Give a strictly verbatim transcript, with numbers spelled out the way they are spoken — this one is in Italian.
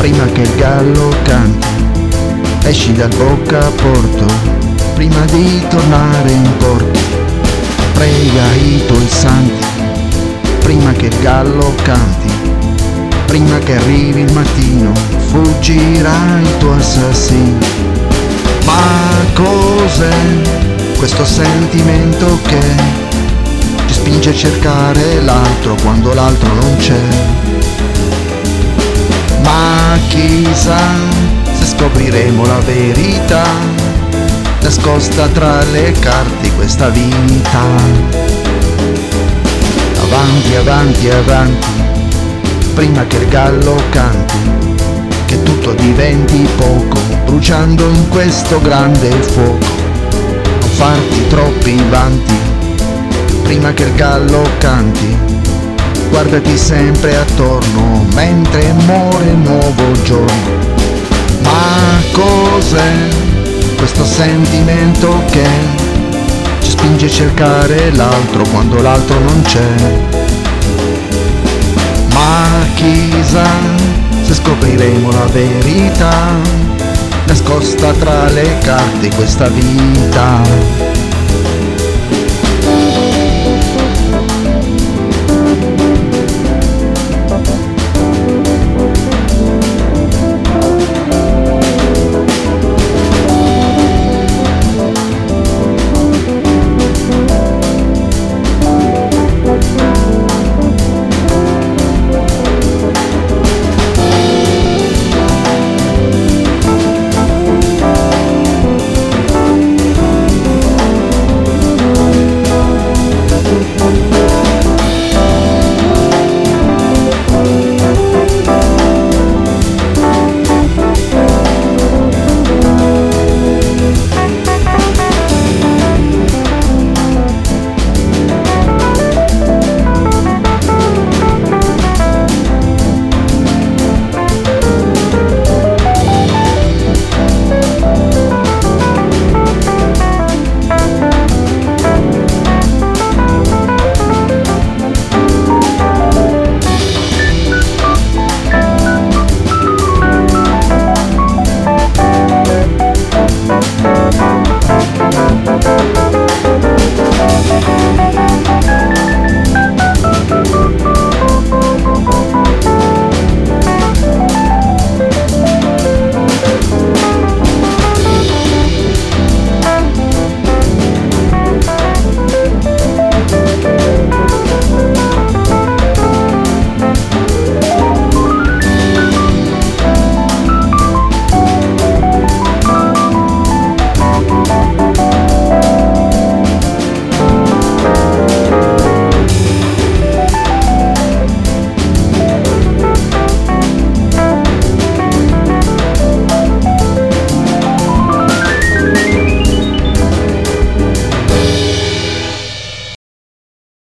prima che il gallo canti. Esci dal boccaporto, prima di tornare in porto. Prega i tuoi santi, prima che il gallo canti. Prima che arrivi il mattino, fuggirà il tuo assassino. Ma cos'è questo sentimento che ci spinge a cercare l'altro quando l'altro non c'è? Ma chissà se scopriremo la verità nascosta tra le carte questa vita. Avanti, avanti, avanti, prima che il gallo canti, che tutto diventi poco, bruciando in questo grande fuoco. Non farti troppi vanti, prima che il gallo canti, guardati sempre attorno mentre muore un nuovo giorno. Ma cos'è questo sentimento che ci spinge a cercare l'altro quando l'altro non c'è? Ma chissà se scopriremo la verità nascosta tra le carte questa vita.